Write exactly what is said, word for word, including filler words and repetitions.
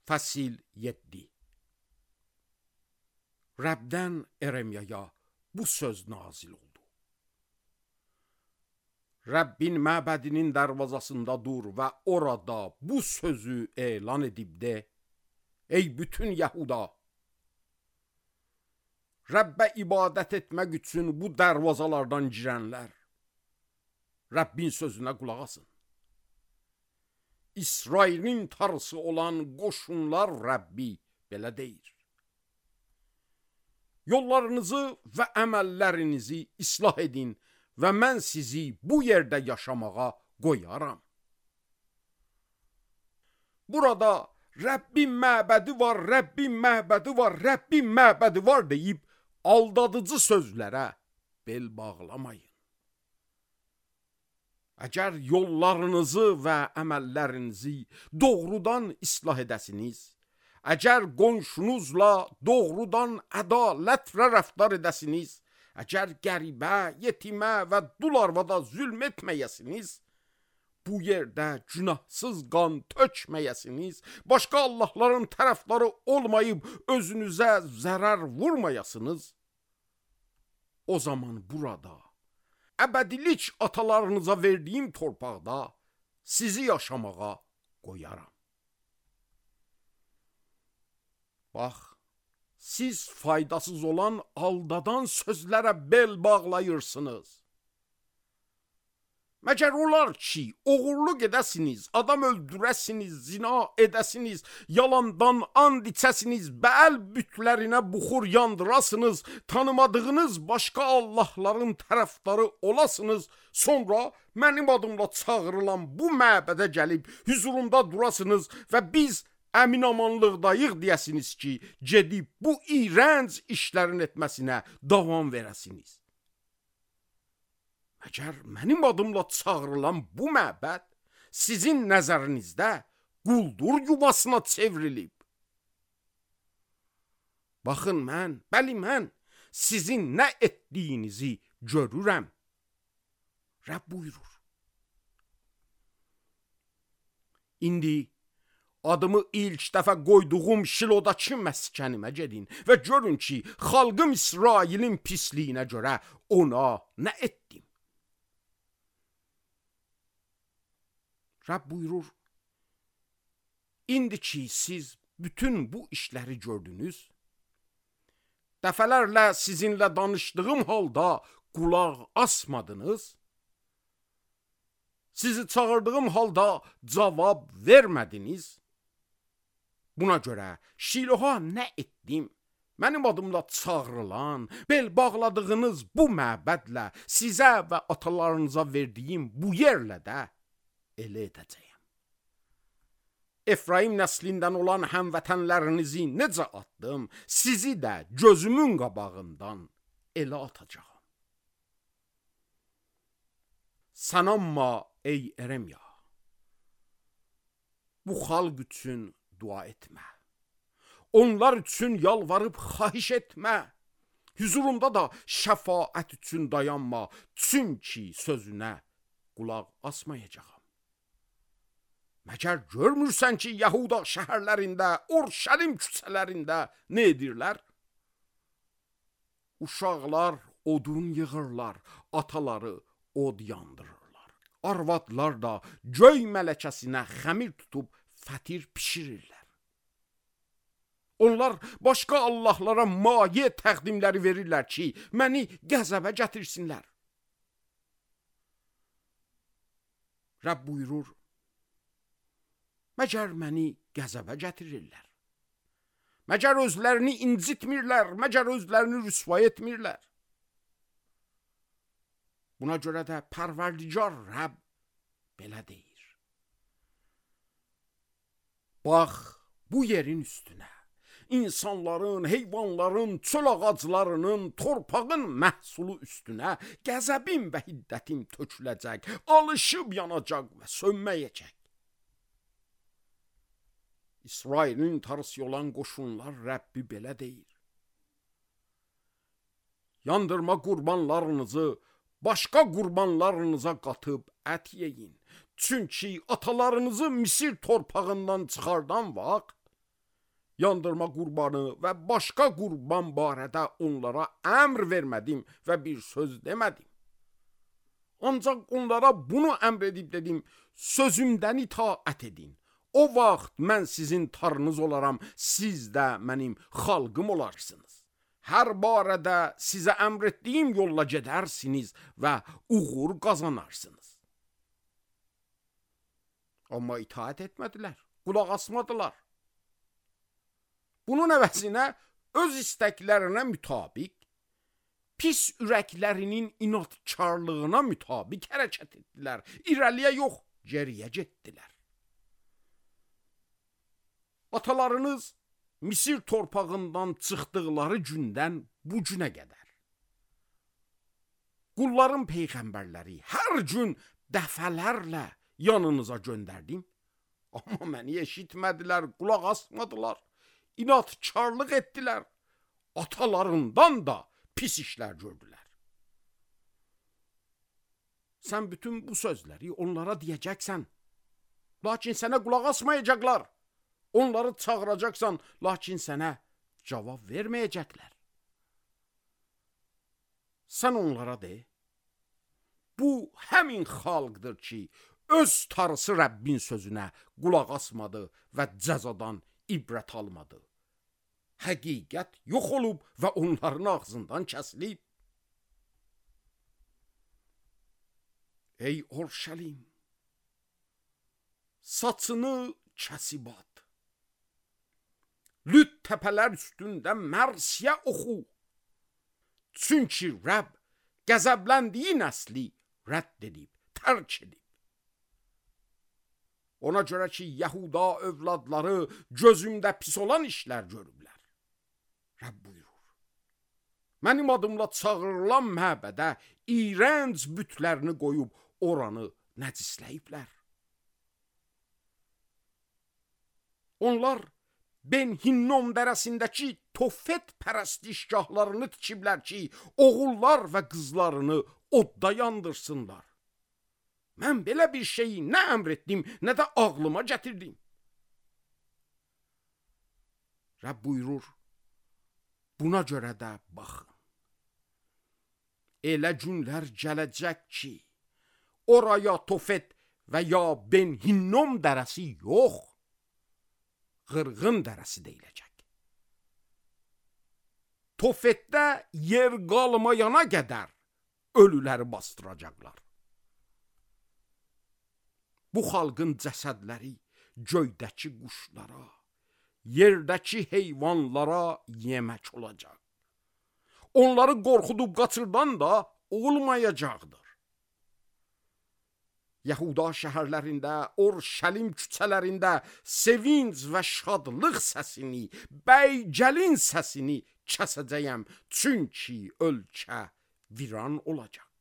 Fəsil yeddi. Rəbdən Eremiyaya bu söz nazil oldu. Rəbbin məbədinin dərvazasında dur və orada bu sözü elan edib de: Ey bütün Yahuda! Rəbbə ibadət etmək üçün bu dərvazalardan girənlər, Rəbbin sözünə qulaq asın. İsrailin tarısı olan qoşunlar Rəbbi belə deyir: Yollarınızı və əməllərinizi islah edin və mən sizi bu yerdə yaşamağa qoyaram. Burada Rəbbin məbədi var, Rəbbin məbədi var, Rəbbin məbədi var deyib aldadıcı sözlərə bel bağlamayın. Əgər yollarınızı və əməllərinizi doğrudan islah edəsiniz, əgər qonşunuzla doğrudan ədalətlə rəftar edəsiniz, əgər qəribə, yetimə və dul arvada zülm etməyəsiniz, bu yerdə günahsız qan tökməyəsiniz, başqa Allahların tərəfdarı olmayıb özünüzə zərər vurmayasınız, o zaman burada əbədilik atalarınıza verdiyim torpaqda sizi yaşamağa qoyaram. Bax, siz faydasız olan aldadan sözlərə bel bağlayırsınız. Məgər olar ki, oğurluq edəsiniz, adam öldürəsiniz, zina edəsiniz, yalandan and içəsiniz, bəəl bütlərinə buxur yandırasınız, tanımadığınız başqa Allahların tərəfdarı olasınız, sonra mənim adımla çağırılan bu məbədə gəlib hüzurumda durasınız və biz əminamanlıqdayıq deyəsiniz ki, gedib bu iyrənc işlərin etməsinə davam verəsiniz. Əgər mənim adımla çağırılan bu məbəd sizin nəzərinizdə quldur yuvasına çevrilib. Baxın mən, bəli mən sizin nə etdiyinizi görürəm. Rəbb buyurur. İndi adımı ilk dəfə qoyduğum Şilodakı məskənimə gedin və görün ki, xalqım İsrailin pisliyinə görə ona nə etdim. Rəbb buyurur, indi ki siz bütün bu işləri gördünüz, dəfələrlə sizinlə danışdığım halda qulaq asmadınız, sizi çağırdığım halda cavab vermədiniz, buna görə Şiloha nə etdim? Mənim adımla çağırılan, bel bağladığınız bu məbədlə sizə və atalarınıza verdiyim bu yerlə də elə edəcəyəm. Efraim nəslindən olan həmvətənlərinizi necə atdım, sizi də gözümün qabağından elə atacağım. Sən amma ey Eremiya, bu xalq üçün dua etmə. Onlar üçün yalvarıb xahiş etmə. Hüzurumda da şəfaət üçün dayanma, çünki sözünə qulaq asmayacağam. Məgər görmürsən ki, Yahuda şəhərlərində, Orşəlim küçələrində nə edirlər? Uşaqlar odun yığırlar, ataları od yandırırlar. Arvadlar da göy mələkəsinə xəmir tutub fətir pişirirlər. Onlar başqa Allahlara maye təqdimləri verirlər ki, məni qəzəbə gətirsinlər. Rəbb buyurur, məgər məni qəzəbə gətirirlər? Məgər özlərini incitmirlər, məgər özlərini rüsvay etmirlər? Buna görə də Pərverdigar Rəbb belə deyir. Bax, bu yerin üstünə insanların, heyvanların, çöl ağaclarının, torpağın məhsulu üstünə qəzəbim və hiddətim töküləcək, alışıb yanacaq və sönməyəcək. İsrailin tarısı olan qoşunlar Rəbbi belə deyir. Yandırma qurbanlarınızı başqa qurbanlarınıza qatıb ət yeyin. Çünki atalarınızı Misir torpağından çıxardan vaxt yandırma qurbanı və başqa qurban barədə onlara əmr vermədim və bir söz demədim. Ancaq onlara bunu əmr edib dedim, sözümdən itaət edin. O vaxt mən sizin tarınız olaram, siz də mənim xalqım olarsınız. Hər barədə sizə əmr etdiyim yolla gedərsiniz və uğur qazanarsınız. Amma itaət etmədilər, qulaq asmadılar. Bunun əvəzinə öz istəklərinə mütabiq, pis ürəklərinin inatkarlığına mütabiq hərəkət etdilər. İrəliyə yox, geriyə getdilər. Atalarınız Misir torpağından çıxdıqları gündən bu günə qədər qulların peyğəmbərləri hər gün dəfələrlə yanınıza göndərdim. Amma məni eşitmədilər, qulaq asmadılar, inatkarlıq etdilər. Atalarından da pis işlər gördülər. Sən bütün bu sözləri onlara deyəcəksən, lakin sənə qulaq asmayacaqlar. Onları çağıracaqsan, lakin sənə cavab verməyəcəklər. Sən onlara de, bu həmin xalqdır ki, öz tarısı Rəbbin sözünə qulaq asmadı və cəzadan ibrət almadı. Həqiqət yox olub və onların ağzından kəsilib. Ey Orşəlim, saçını kəsib at. Lüt təpələr üstündə mərsiyə oxu. Çünki Rəbb qəzəbləndiyi nəsli rədd edib, tərk edib. Ona görə ki, Yəhuda övladları gözümdə pis olan işlər görüblər. Rəbb buyurur, mənim adımla çağırılan məbədə iyrənc bütlərini qoyub oranı nəcisləyiblər. Onlar Ben Hinnom dərəsindəki Tofet pərəstişgahlarını tikiblər ki, oğullar və qızlarını odda yandırsınlar. Mən belə bir şeyi nə əmr etdim, nə də ağlıma gətirdim. Rəbb buyurur, buna görə də baxın. Elə günlər gələcək ki, oraya Tofet və ya Ben Hinnom dərəsi yox, Qırğın dərəsi deyiləcək. Tofetdə yer qalmayana qədər ölüləri bastıracaqlar. Bu xalqın cəsədləri göydəki quşlara, yerdəki heyvanlara yemək olacaq. Onları qorxudub qaçırdan da olmayacaqdır. Yəhuda şəhərlərində, Orşəlim küçələrində sevinc və şadlıq səsini, bəy gəlin səsini kəsəcəyəm, çünki ölkə viran olacaq.